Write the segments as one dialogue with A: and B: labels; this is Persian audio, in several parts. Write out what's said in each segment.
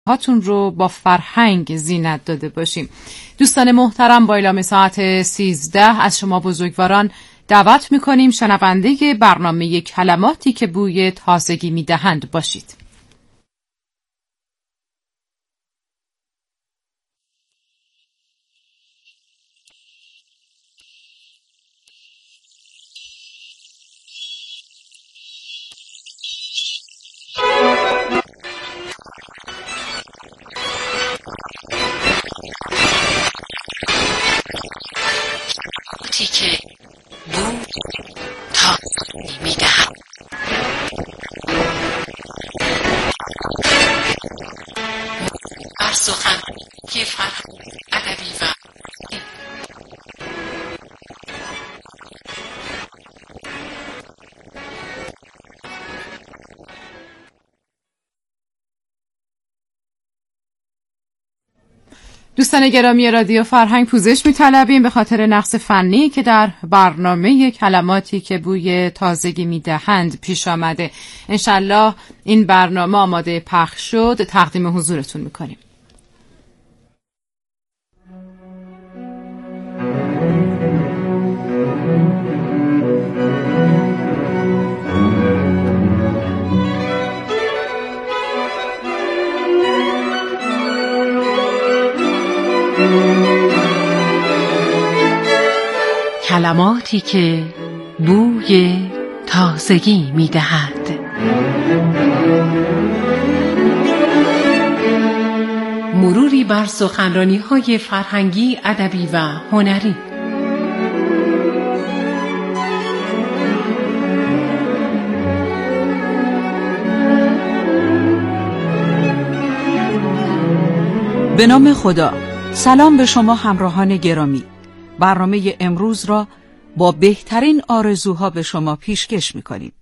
A: هاتون رو با فرهنگ زینت داده باشیم. دوستان محترم، با اعلام ساعت 13 از شما بزرگواران دعوت میکنیم شنونده برنامه کلماتی که بوی تازگی میدهند باشید.
B: که بود تا میدهم بر سخن که فرهنگ ادبی و
A: دوستان گرامی رادیو فرهنگ، پوزش می‌طلبیم به خاطر نقص فنی که در برنامه کلماتی که بوی تازگی میدهند پیش آمده. انشالله این برنامه آماده پخش شد، تقدیم حضورتون میکنیم.
B: کلماتی که بوی تازگی می‌دهد. مروری بر سخنرانی‌های فرهنگی، ادبی و هنری.
C: به نام خدا. سلام به شما همراهان گرامی. برنامه امروز را با بهترین آرزوها به شما پیشکش می‌کنیم.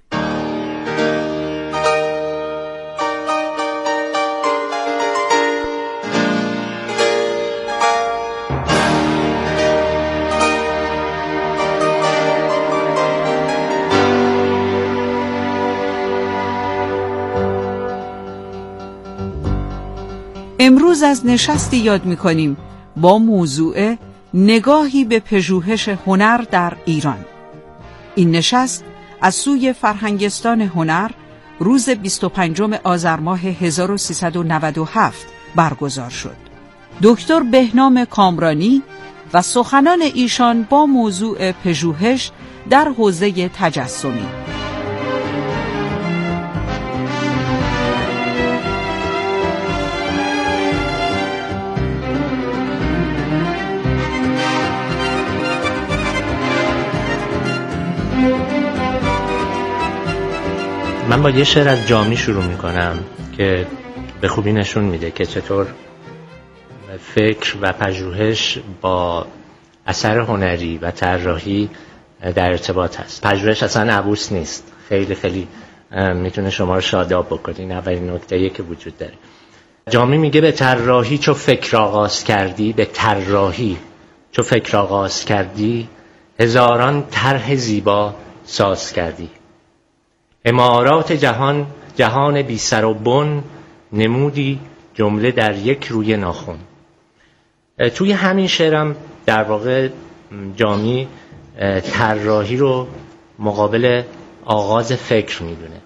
C: امروز از نشستی یاد می‌کنیم با موضوع نگاهی به پژوهش هنر در ایران. این نشست از سوی فرهنگستان هنر روز 25 آذر ماه 1397 برگزار شد. دکتر بهنام کامرانی و سخنان ایشان با موضوع پژوهش در حوزه تجسمی.
D: من با یه شعر از جامی شروع میکنم که به خوبی نشون میده که چطور فکر و پژوهش با اثر هنری و طراحی در ارتباط هست. پژوهش اصلا عبوس نیست، خیلی خیلی میتونه شما رو شاداب بکنه. این اولین نکته‌ایه که وجود داره. جامی میگه به طراحی چو فکر آغاز کردی، به طراحی چو فکر آغاز کردی، هزاران طرح زیبا ساز کردی. امارات جهان جهان بی سر و بن، نمودی جمله در یک روی ناخن. توی همین شعرم در واقع جامی طراحی رو مقابل آغاز فکر میدونه.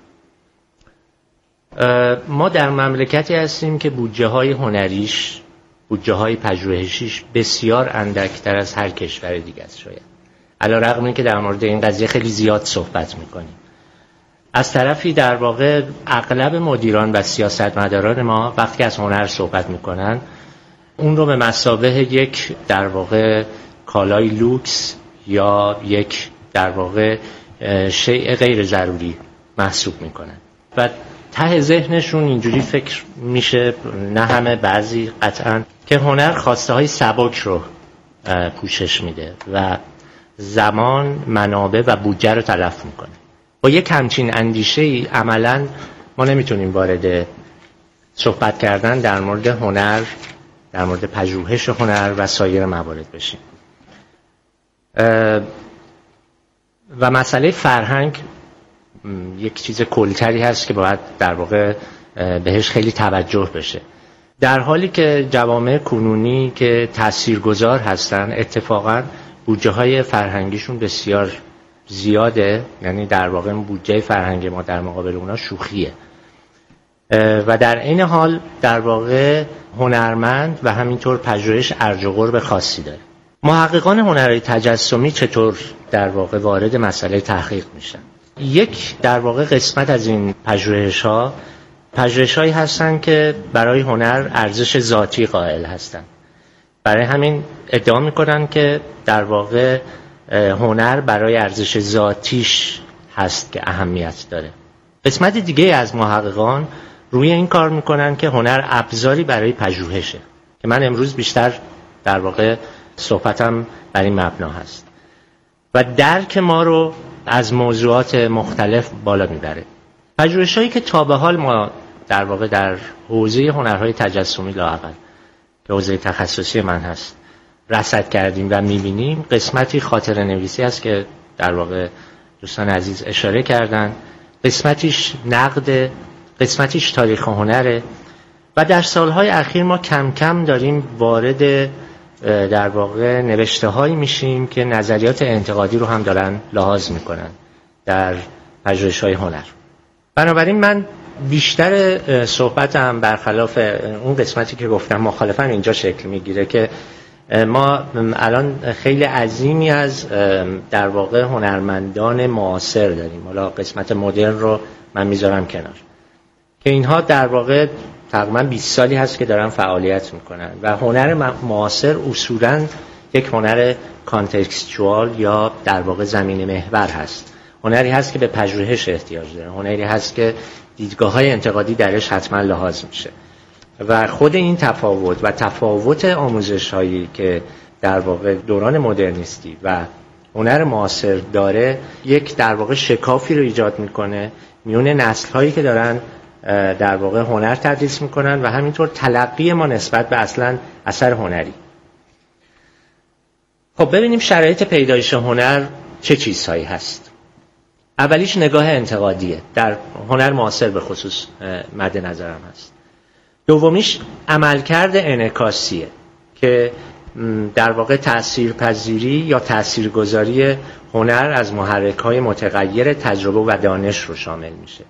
D: ما در مملکتی هستیم که بودجه های هنریش، بودجه های پژوهشیش بسیار اندکتر از هر کشور دیگه است. شاید علی‌رغم اینکه در مورد این قضیه خیلی زیاد صحبت میکنیم، از طرفی در واقع اغلب مدیران و سیاستمداران ما وقتی از هنر صحبت میکنن اون رو به مثابه یک در واقع کالای لوکس یا یک در واقع شیء غیر ضروری محسوب میکنن و ته ذهنشون اینجوری فکر میشه، نه همه، بعضی قطعا، که هنر خواسته های سبک رو پوشش میده و زمان، منابع و بودجه رو تلف میکنه. با یک همچین اندیشه‌ای عملاً ما نمیتونیم وارد صحبت کردن در مورد هنر، در مورد پژوهش هنر و سایر موارد بشیم. و مسئله فرهنگ یک چیز کلی‌تری هست که باید در واقع بهش خیلی توجه بشه. در حالی که جوامع کنونی که تاثیرگذار هستن اتفاقا بودجه های فرهنگیشون بسیار زیاده، یعنی در واقع بودجه فرهنگی ما در مقابل اونا شوخیه و در این حال در واقع هنرمند و همینطور پژوهش ارج و قرب خاصی داره. محققان هنرهای تجسمی چطور در واقع وارد مسئله تحقیق میشن؟ یک در واقع قسمت از این پژوهش‌هایی هستن که برای هنر ارزش ذاتی قائل هستن. برای همین ادعا میکنن که در واقع هنر برای ارزش ذاتیش هست که اهمیت داره. قسمت دیگه از محققان روی این کار میکنن که هنر ابزاری برای پژوهشه، که من امروز بیشتر در واقع صحبتم بر این مبنا هست و درک ما رو از موضوعات مختلف بالا میبره. پژوهش‌هایی که تا به حال ما در واقع در حوزه هنرهای تجسمی لااقل که حوزه تخصصی من هست رصد کردیم و میبینیم، قسمتی خاطره نویسی است که در واقع دوستان عزیز اشاره کردن، قسمتیش نقد، قسمتیش تاریخ هنره و در سالهای اخیر ما کم کم داریم وارد در واقع نوشته هایی میشیم که نظریات انتقادی رو هم دارن لحاظ میکنن در پژوهش های هنر. بنابراین من بیشتر صحبتم برخلاف اون قسمتی که گفتم مخالفم اینجا شکل میگیره که ما الان خیلی عظیمی از در واقع هنرمندان معاصر داریم. حالا قسمت مدرن رو من میذارم کنار، که اینها در واقع تقریبا 20 سالی هست که دارن فعالیت میکنن و هنر معاصر اصولاً یک هنر کانتکستوال یا در واقع زمین محور هست. هنری هست که به پژوهش احتیاج داره، هنری هست که دیدگاه‌های انتقادی درش حتما لحاظ میشه و خود این تفاوت و تفاوت آموزش‌هایی که در واقع دوران مدرنیستی و هنر معاصر داره یک در واقع شکافی رو ایجاد میکنه میون نسل‌هایی که دارن در واقع هنر تدریس میکنن و همینطور تلقی ما نسبت به اصلا اثر هنری. خب ببینیم شرایط پیدایش هنر چه چیزهایی هست. اولیش نگاه انتقادیه، در هنر معاصر به خصوص مد نظرم هست. دومیش عملکرد انعکاسیه که در واقع تأثیرپذیری یا تأثیرگذاری هنر از محرک‌های متغیر تجربه و دانش رو شامل میشه.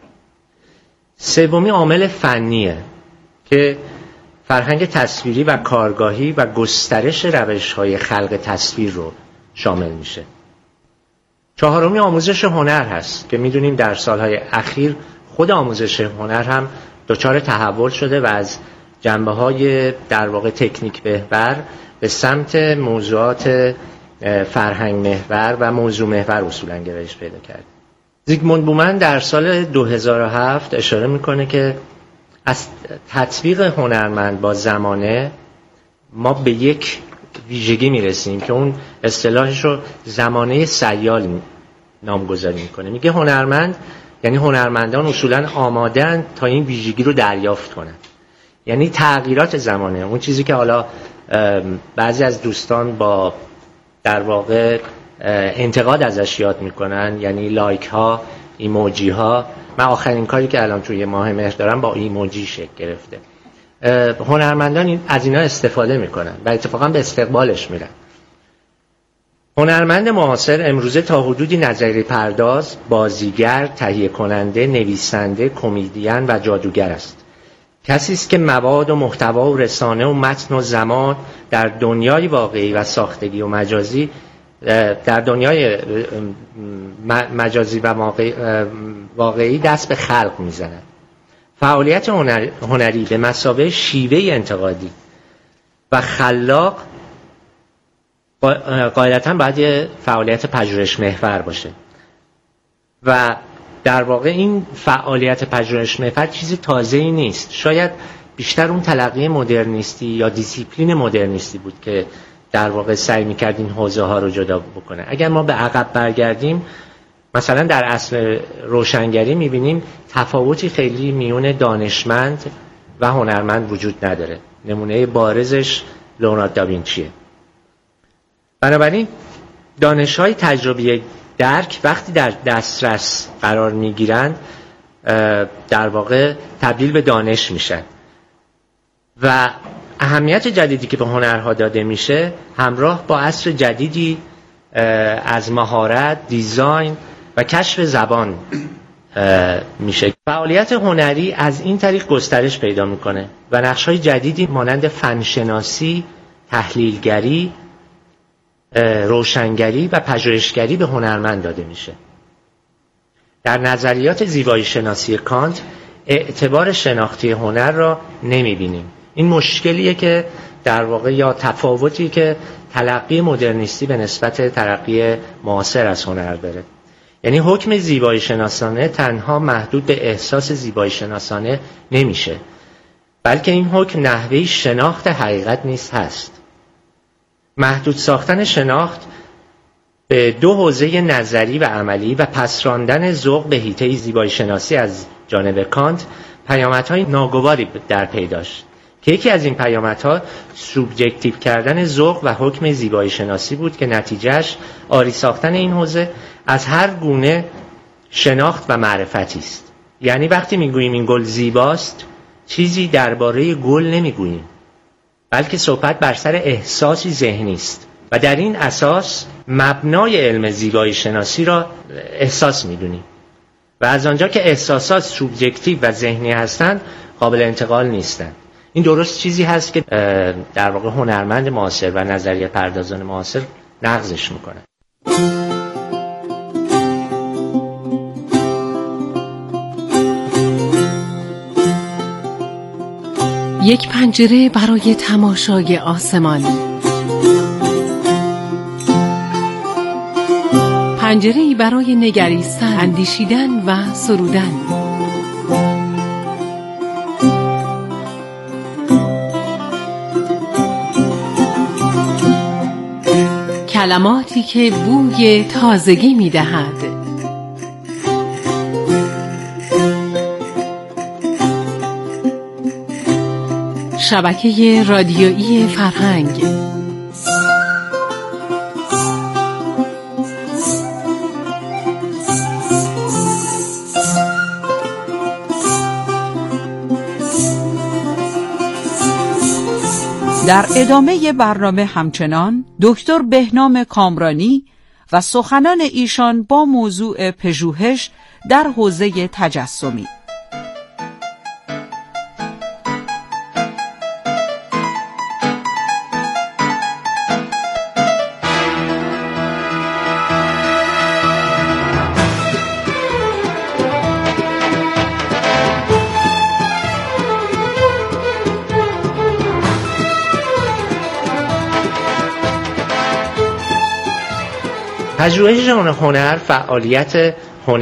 D: سومی عامل فنیه که فرهنگ تصویری و کارگاهی و گسترش روش‌های خلق تصویر رو شامل میشه. چهارمی آموزش هنر هست که میدونیم در سالهای اخیر خود آموزش هنر هم دچار تحول شده و از جنبه‌های در واقع تکنیک محور به سمت موضوعات فرهنگ محور و موضوع محور اصولاً گرایش پیدا کرد. زیگموند بومن در سال 2007 اشاره میکنه که از تطبیق هنرمند با زمانه ما به یک ویژگی میرسیم که اون اصطلاحش رو زمانه سیال نامگذاری میکنه. میگه هنرمند یعنی هنرمندان اصولاً آماده‌اند تا این ویژگی رو دریافت کنند. یعنی تغییرات زمانه، اون چیزی که حالا بعضی از دوستان با در واقع انتقاد ازش یاد میکنن، یعنی لایک ها، ایموجی ها. من آخرین کاری که الان توی ماه مهر دارم با ایموجی شکل گرفته. هنرمندان از اینا استفاده میکنن و اتفاقا به استقبالش میرن. هنرمند معاصر امروزه تا حدودی نظریه پرداز، بازیگر، تهیه کننده، نویسنده، کمدین و جادوگر است. کسی است که مواد و محتوا و رسانه و متن و زمان در دنیای واقعی و ساختگی و مجازی، در دنیای مجازی و واقعی دست به خلق میزند. فعالیت هنری به مثابه شیوه انتقادی و خلاق قاعدتاً باید فعالیت پژوهش محور باشه و در واقع این فعالیت پژوهش محور چیزی تازه‌ای نیست. شاید بیشتر اون تلقی مدرنیستی یا دیسیپلین مدرنیستی بود که در واقع سعی می‌کرد این حوزه ها رو جدا بکنه. اگر ما به عقب برگردیم، مثلا در عصر روشنگری می‌بینیم تفاوتی خیلی میون دانشمند و هنرمند وجود نداره. نمونه بارزش لئوناردو داوینچیه. بنابراین دانش‌های تجربی درک وقتی در دسترس قرار می‌گیرند در واقع تبدیل به دانش میشن و اهمیت جدیدی که به هنرها داده میشه همراه با عصر جدیدی از مهارت، دیزاین و کشف زبان میشه. فعالیت هنری از این طریق گسترش پیدا میکنه و نقش‌های جدیدی مانند فنشناسی، تحلیلگری، روشنگری و پژوهشگری به هنرمند داده میشه. در نظریات زیبایی شناسی کانت اعتبار شناختی هنر را نمیبینیم. این مشکلیه که در واقع یا تفاوتی که تلقی مدرنیستی به نسبت تلقی معاصر از هنر داره. یعنی حکم زیبایی شناسانه تنها محدود به احساس زیبایی شناسانه نمیشه، بلکه این حکم نحوه شناخت حقیقت نیز هست. محدود ساختن شناخت به دو حوزه نظری و عملی و پسراندن ذوق به حیطه زیبایی شناسی از جانب کانت پیامدهای ناگواری در پی داشت که یکی از این پیامدها سوبژکتیو کردن ذوق و حکم زیبایی شناسی بود که نتیجهش عاری ساختن این حوزه از هر گونه شناخت و معرفتی است. یعنی وقتی میگوییم این گل زیباست، چیزی درباره گل نمیگوییم، بلکه صحبت بر سر احساسی ذهنی است و در این اساس مبنای علم زیبایی شناسی را احساس میدونیم و از آنجا که احساسات سوبژکتیو و ذهنی هستند قابل انتقال نیستند. این درست چیزی هست که در واقع هنرمند معاصر و نظریه پردازان معاصر نقضش میکنه.
B: یک پنجره برای تماشای آسمان، پنجره‌ای برای نگریستن، اندیشیدن و سرودن. کلماتی که بوی تازگی می‌دهد. شبکه رادیویی فرهنگ.
C: در ادامه برنامه همچنان دکتر بهنام کامرانی و سخنان ایشان با موضوع پژوهش در حوزه تجسمی.
D: پژوهش هنر فعالیت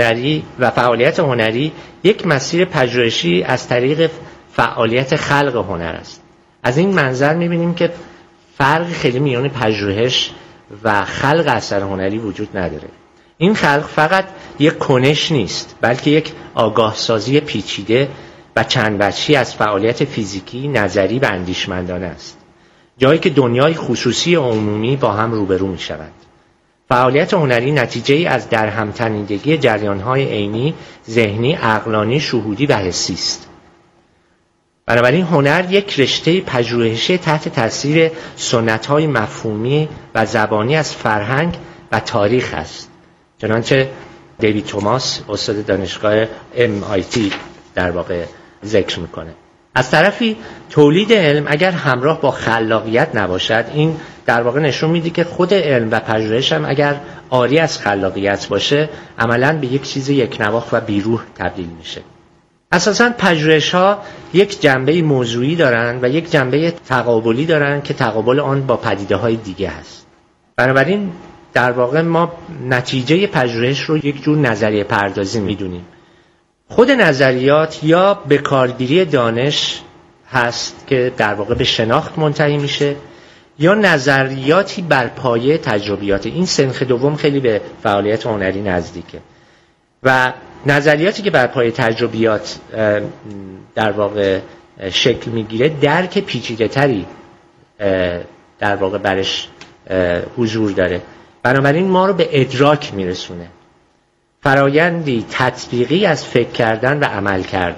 D: هنری یک مسیر پژوهشی از طریق فعالیت خلق هنر است. از این منظر می‌بینیم که فرق خیلی میان پژوهش و خلق اثر هنری وجود نداره. این خلق فقط یک کنش نیست، بلکه یک آگاه سازی پیچیده و چند وجهی از فعالیت فیزیکی، نظری و اندیشمندانه است، جایی که دنیای خصوصی و عمومی با هم روبرو می‌شوند. فعالیت هنری نتیجه‌ای از درهم تنیدگی جریان‌های عینی، ذهنی، عقلانی، شهودی و حسی است. بنابراین هنر یک رشته پژوهشی تحت تاثیر سنت‌های مفهومی و زبانی از فرهنگ و تاریخ است. چنانچه دیوید توماس استاد دانشگاه MIT در واقع ذکر می‌کنه. از طرفی تولید علم اگر همراه با خلاقیت نباشد، این در واقع نشون میده که خود علم و پژوهش هم اگر عاری از خلاقیت باشه عملاً به یک چیز یکنواخت و بیروح تبدیل میشه. اساساً پژوهش‌ها یک جنبه موضوعی دارند و یک جنبه تقابلی دارند که تقابل آن با پدیده‌های دیگه هست. بنابراین در واقع ما نتیجه پژوهش رو یک جور نظریه پردازی میدونیم. خود نظریات یا به کارگیری دانش هست که در واقع به شناخت منتهی میشه، یا نظریاتی بر پایه تجربیات. این سنخ دوم خیلی به فعالیت هنری نزدیکه و نظریاتی که بر پایه تجربیات در واقع شکل میگیره درک پیچیده تری در واقع برش حضور داره. بنابراین ما رو به ادراک میرسونه، فرایندی تطبیقی از فکر کردن و عمل کردن.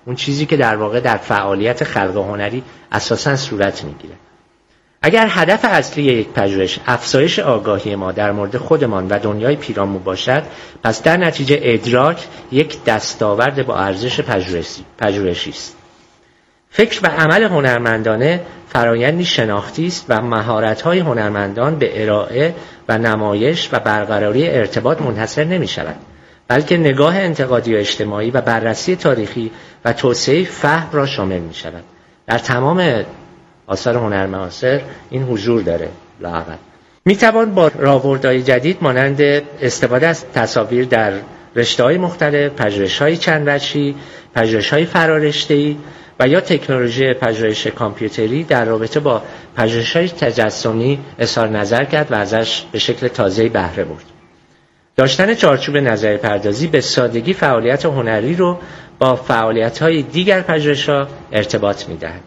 D: اون چیزی که در واقع در فعالیت خلق هنری اساساً صورت میگیره. اگر هدف اصلی یک پژوهش افزایش آگاهی ما در مورد خودمان و دنیای پیرامون باشد، پس در نتیجه ادراک یک دستاورد با ارزش پژوهشی است. فکر و عمل هنرمندانه فرایندی شناختی است و مهارت‌های هنرمندان به ارائه و نمایش و برقراری ارتباط منحصر نمی‌شود، بلکه نگاه انتقادی و اجتماعی و بررسی تاریخی و توسعه فهم را شامل می‌شود. در تمام آثار هنر معاصر این حضور داره. لااقل می‌توان با راهبردهای جدید مانند استفاده از تصاویر در رشته‌های مختلف، پژوهش‌های چند وجهی، پژوهش‌های فرارشته‌ای و یا تکنولوژی پژوهش کامپیوتری در رابطه با پژوهش‌های تجسمی اظهار نظر کرد و ازش به شکل تازه‌ای بهره برد. داشتن چارچوب نظریه پردازی به سادگی فعالیت هنری رو با فعالیت‌های دیگر پژوهش‌ها ارتباط می‌دهد.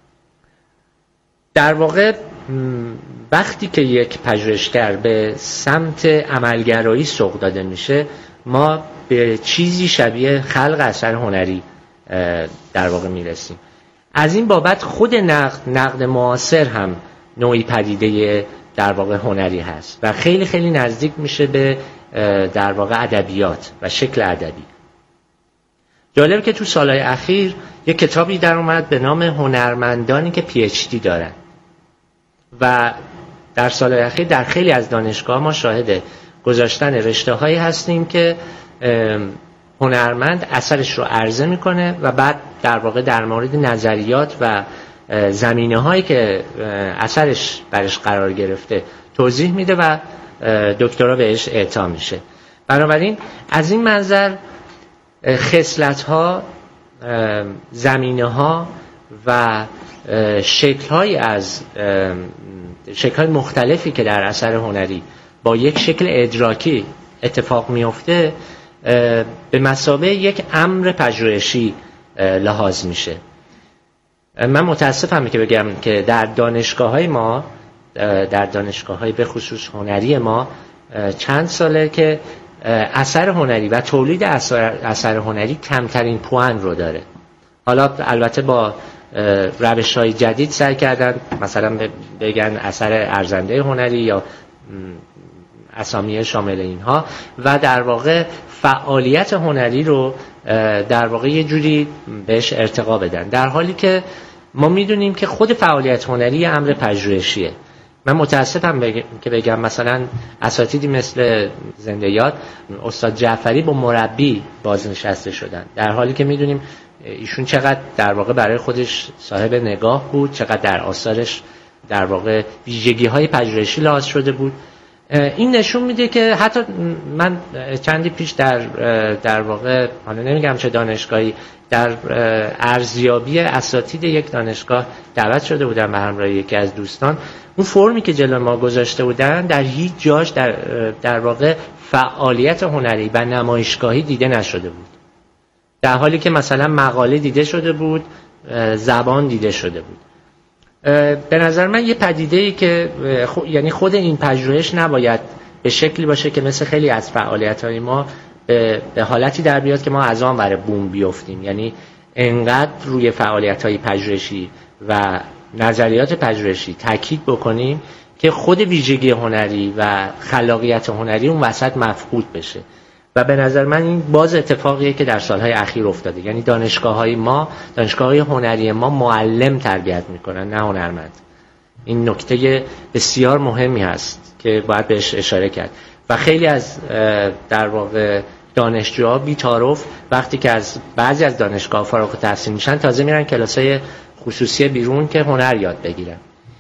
D: در واقع وقتی که یک پژوهشگر به سمت عملگرایی سوق داده میشه، ما به چیزی شبیه خلق اثر هنری در واقع میرسیم. از این بابت خود نقد معاصر هم نوعی پدیده در واقع هنری هست و خیلی خیلی نزدیک میشه به در واقع ادبیات و شکل ادبی. جالب که تو سالهای اخیر یک کتابی در اومد به نام هنرمندانی که PhD دارن و در سالهای اخیر در خیلی از دانشگاه ما شاهد گذاشتن رشته‌هایی هستیم که هنرمند اثرش رو عرضه میکنه و بعد در واقع در مورد نظریات و زمینه‌هایی که اثرش برش قرار گرفته توضیح میده و دکترا بهش اعطا میشه. بنابراین از این منظر خصلت‌ها، زمینه‌ها و شکل‌های مختلفی که در اثر هنری با یک شکل ادراکی اتفاق میفته به مثابه یک امر پژوهشی لحاظ میشه. من متاسفم که بگم که در دانشگاه‌های ما، در دانشگاه‌های به خصوص هنری ما چند ساله که اثر هنری و تولید اثر هنری کمترین پوان رو داره. حالا البته با روش‌های جدید سعی کردن مثلا بگن اثر ارزنده هنری یا اسامی شامل اینها و در واقع فعالیت هنری رو در واقع یه جوری بهش ارتقا بدن، در حالی که ما میدونیم که خود فعالیت هنری یه امر پژوهشیه. من متاسفم که بگم مثلا اساتیدی مثل زنده یاد استاد جعفری با مربی بازنشسته شدن، در حالی که میدونیم ایشون چقدر در واقع برای خودش صاحب نگاه بود، چقدر در آثارش در واقع ویژگی‌های پژوهشی لحاظ شده بود. این نشون میده که حتی من چندی پیش در واقع حالا نمیگم چه دانشگاهی، در ارزیابی اساتید یک دانشگاه دعوت شده بودم به همراه یکی از دوستان. اون فرمی که جلوی ما گذاشته بودن در هیچ جاش در واقع فعالیت هنری و نمایشگاهی دیده نشده بود، در حالی که مثلا مقاله دیده شده بود، زبان دیده شده بود. به نظر من یه پدیده‌ای که یعنی خود این پژوهش نباید به شکلی باشه که مثل خیلی از فعالیت‌های ما به حالتی در بیاد که ما از آن برای بوم بیفتیم، یعنی انقدر روی فعالیت‌های پژوهشی و نظریات پژوهشی تاکید بکنیم که خود ویژگی هنری و خلاقیت هنری اون وسط مفقود بشه. و به نظر من این باز اتفاقیه که در سالهای اخیر افتاده، یعنی دانشگاه‌های هنری ما معلم تربیت میکنن نه هنرمند. این نکته بسیار مهمی هست که باید بهش اشاره کرد و خیلی از در واقع دانشجوها بی‌تعارف وقتی که از بعضی از دانشگاه فارغ التحصیل میشن تازه میرن کلاس‌های خصوصی بیرون که هنر یاد بگیرن.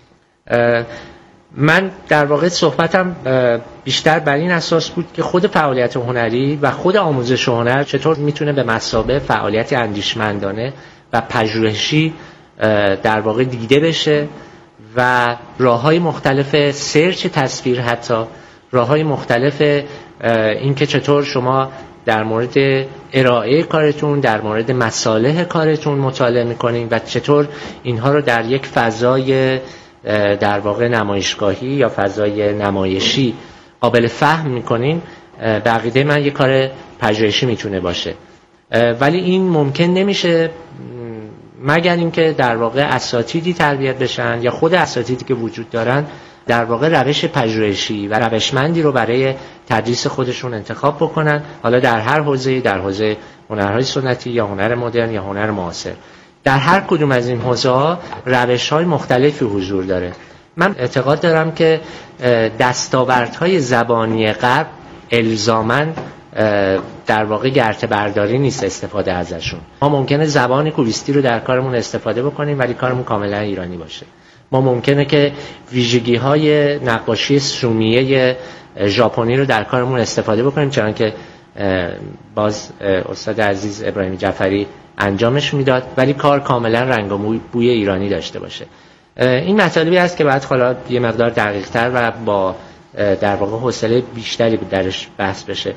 D: من در واقع صحبتم بیشتر بر این اساس بود که خود فعالیت هنری و خود آموزش هنر چطور میتونه به مثابه فعالیت اندیشمندانه و پژوهشی در واقع دیده بشه و راه‌های مختلف سرچ تصویر، حتی راه‌های مختلف این که چطور شما در مورد ارائه کارتون، در مورد مصالح کارتون مطالعه میکنین و چطور اینها رو در یک فضای در واقع نمایشگاهی یا فضای نمایشی قابل فهم میکنین. به عقیده من یک کار پژوهشی میتونه باشه ولی این ممکن نمیشه مگر اینکه در واقع اساتیدی تربیت بشن یا خود اساتیدی که وجود دارن در واقع روش پژوهشی و روشمندی رو برای تدریس خودشون انتخاب بکنن، حالا در هر حوزه‌ای، در حوزه هنرهای سنتی یا هنر مدرن یا هنر معاصر. در هر کدوم از این حوزه‌ها روش‌های مختلفی حضور داره. من اعتقاد دارم که دستاوردهای زبانی غرب الزاماً در واقع گرته برداری نیست استفاده ازشون. ما ممکنه زبان کوبیستی رو در کارمون استفاده بکنیم ولی کارمون کاملا ایرانی باشه. ما ممکنه که ویژگی‌های نقاشی سومیه ژاپنی رو در کارمون استفاده بکنیم، چون که باز استاد عزیز ابراهیم جعفری انجامش میداد، ولی کار کاملا رنگ و بوی ایرانی داشته باشه. این مطالبی است که بعد حالا یه مقدار دقیق‌تر و با در واقع حوصله بیشتری درش بحث بشه.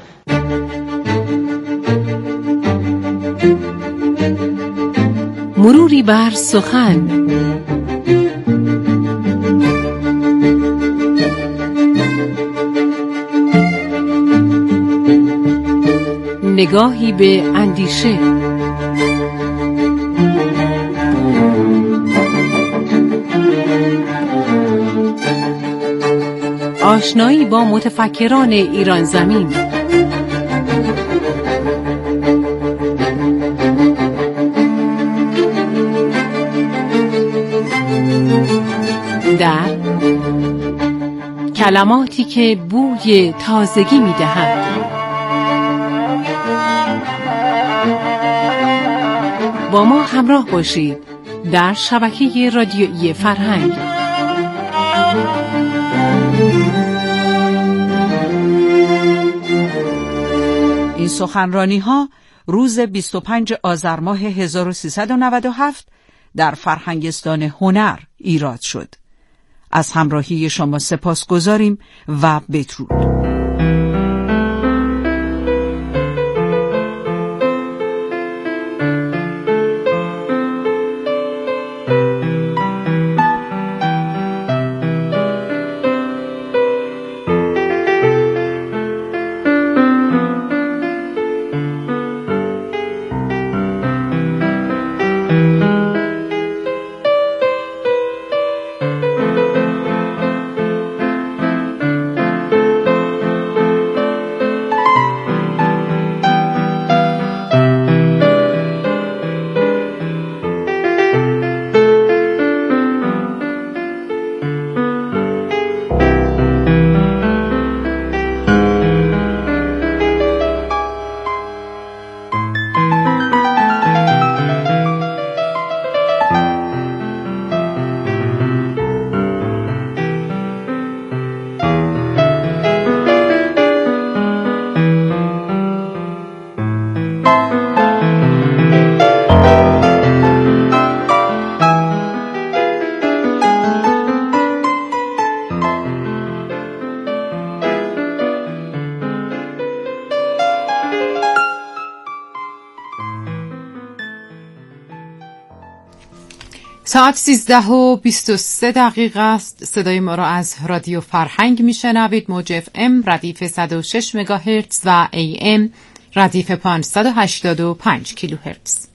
B: مروری بر سخن. نگاهی به اندیشه. آشنایی با متفکران ایران زمین. در کلماتی که بوی تازگی می‌دهند. با ما همراه باشید در شبکه رادیویی فرهنگ.
C: این سخنرانی‌ها روز 25 آذر ماه 1397 در فرهنگستان هنر ایراد شد. از همراهی شما سپاسگزاریم و بدرود.
A: ساعت 13:23 است. صدای ما را از رادیو فرهنگ میشنوید. موج FM ردیف 106 مگاهرتز و AM ردیف 585 کیلوهرتز.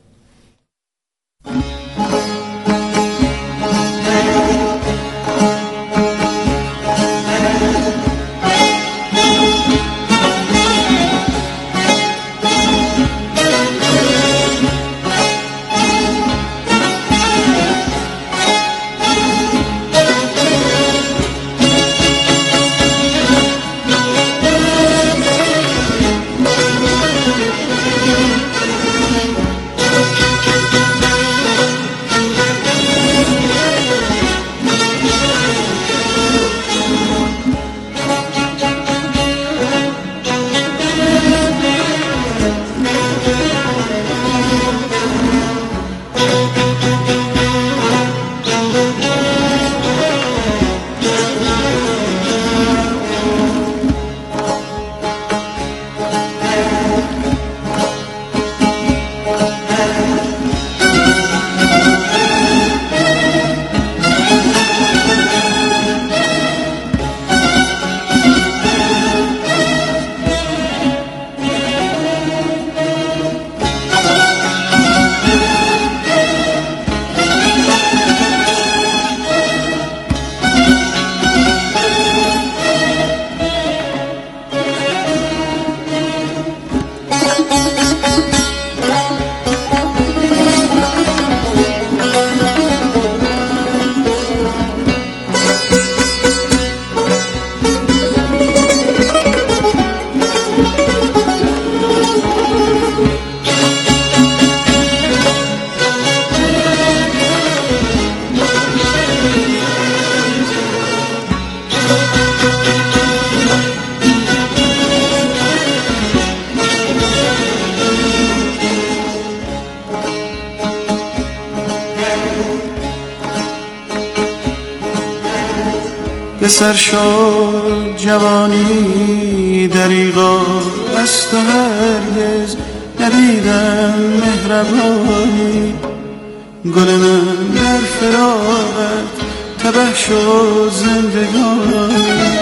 E: به سر شد جوانی دریغا است و هرگز ندیدم مهربانی. گل من در فراقت تبه شد زندگانی.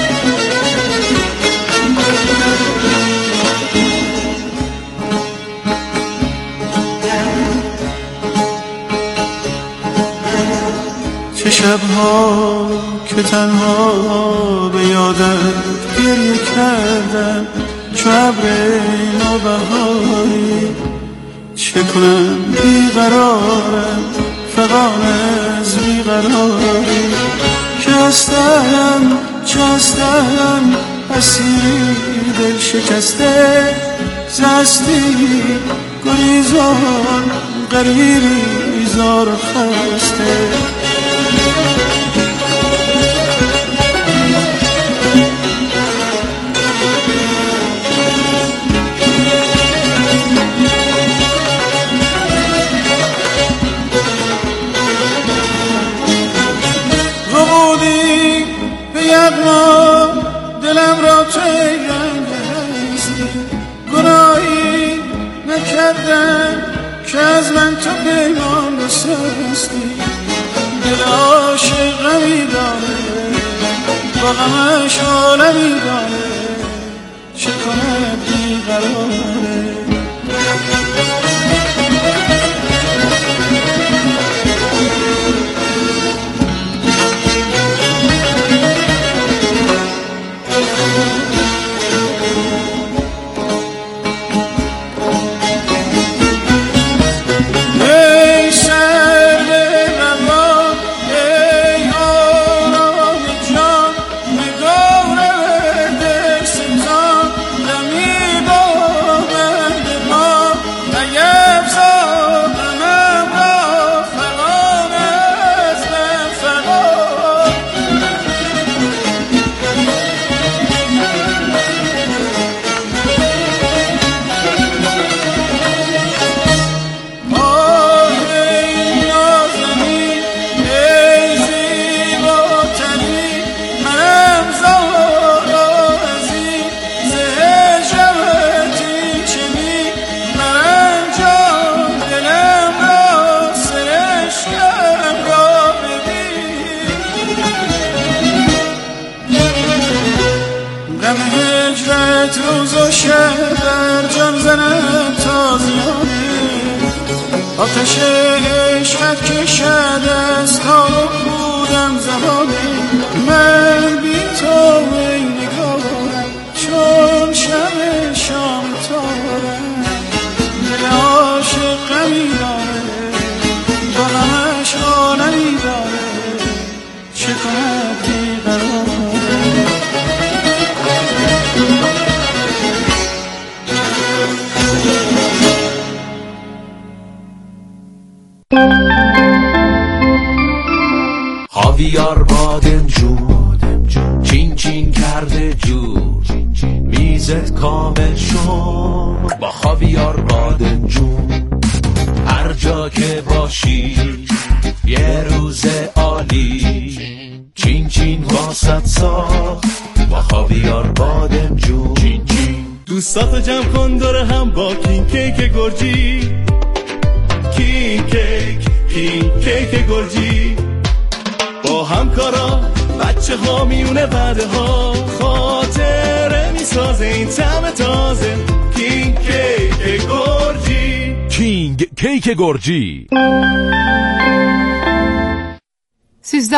E: چه شبها که تنها به یادت گریه کردم چو ابر نوبهاری. چه کنم بیقرارم فغان از بیقراری. که هستم چه هستم اسیری دل شکسته زستی گریزان غریبی زار خسته. ربودی به یغما دلم را چیرنگستی. گناهی نکردم که از من تو پیمان بسستی. دل عاشق غمی داره با غمش عالمی داره. چه کند بیقراره. روز و شب در جان زنم تازیانه. آتش عشقت کشد از تا بودم زمانه. من بی تو ای نگارم چون شب شام تارم. دل عاشق غمی داره با غمش عالمی داره. چه کند بیقراره.
F: خاویار بادمجون چین چین کرده جور. میزت کامل شد با خاویار بادمجون. هر جا که باشی یه روز عالی. چین چین واسط ساخت با خاویار بادمجون. چین چین
G: دوستاتو جمع کن دور هم با کین کیک گرجی. کین کیک گرجی. با همکارا بچه ها میونه بعده ها. خاطره میسازه این طعم تازه. کینگ کیک گرجی.
H: کینگ کیک گرجی.